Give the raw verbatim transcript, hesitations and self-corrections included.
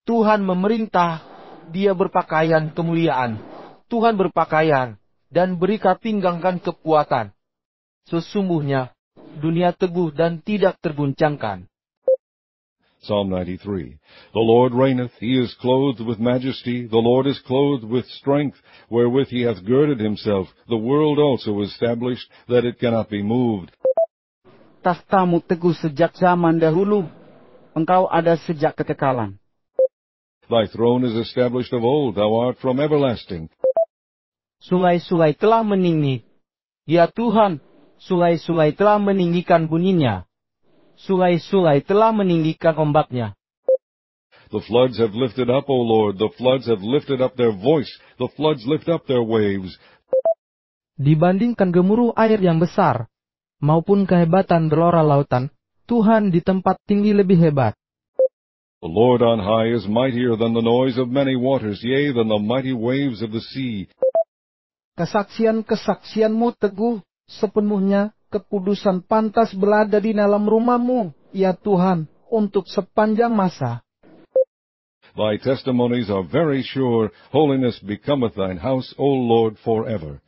Tuhan memerintah, Dia berpakaian kemuliaan. Tuhan berpakaian dan berikan pinggangkan kekuatan. Sesungguhnya, dunia teguh dan tidak terguncangkan. Psalm ninety-three. The Lord reigneth, He is clothed with majesty, the Lord is clothed with strength, wherewith He hath girded Himself. The world also is established, that it cannot be moved. Tahtamu teguh sejak zaman dahulu, Engkau ada sejak kekekalan. Thy throne is established of old, Thou art from everlasting. Sungai-sungai telah meninggi. Ya Tuhan, sungai-sungai telah meninggikan bunyinya. Sungai-sungai telah meninggikan ombaknya. The floods have lifted up, O Lord, the floods have lifted up their voice, the floods lift up their waves. Dibandingkan gemuruh air yang besar, maupun kehebatan gelora lautan, Tuhan di tempat tinggi lebih hebat. The Lord on high is mightier than the noise of many waters, yea, than the mighty waves of the sea. Kesaksian-kesaksianmu teguh sepenuhnya, kekudusan pantas berada di dalam rumahmu, ya Tuhan, untuk sepanjang masa. Thy testimonies are very sure, holiness becometh thine house, O Lord, forever.